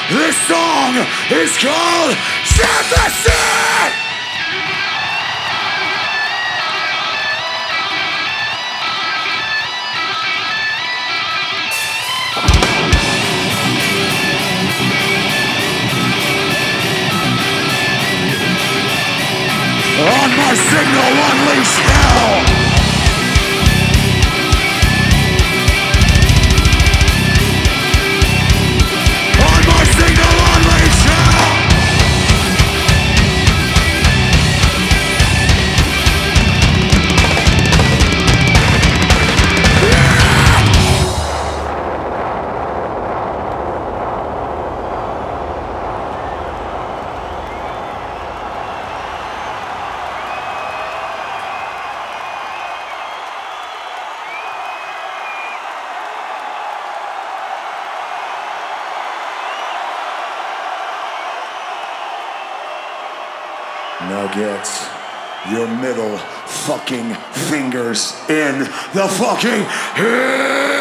This song is called Sympathy! On my signal, unleash hell! On my signal, unleash hell! Now get your middle fucking fingers in the fucking head.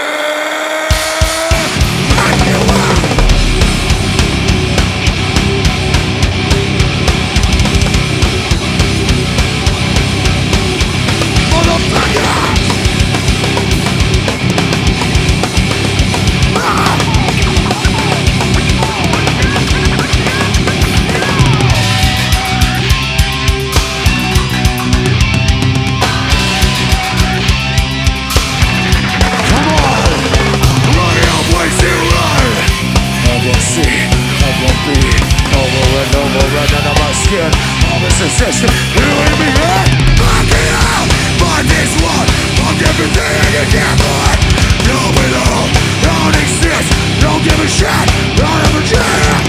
All this sensation, you and me, fuck it out, fuck this one, fuck everything you can't find. Don't belong, don't exist, don't give a shit, don't ever care.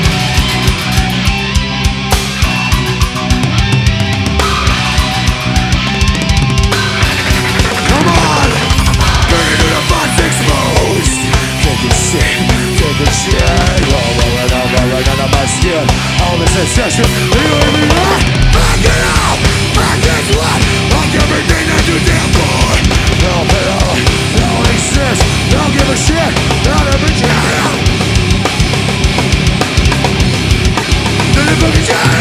Come on, bring it to the box exposed. Take a shit, take a shit, right under my skin. All this sensation, you and me, fuck it out, fuck this one, fuck everything that you stand for. Don't belong, don't exist, don't give a shit, don't ever care. Then you fucking care.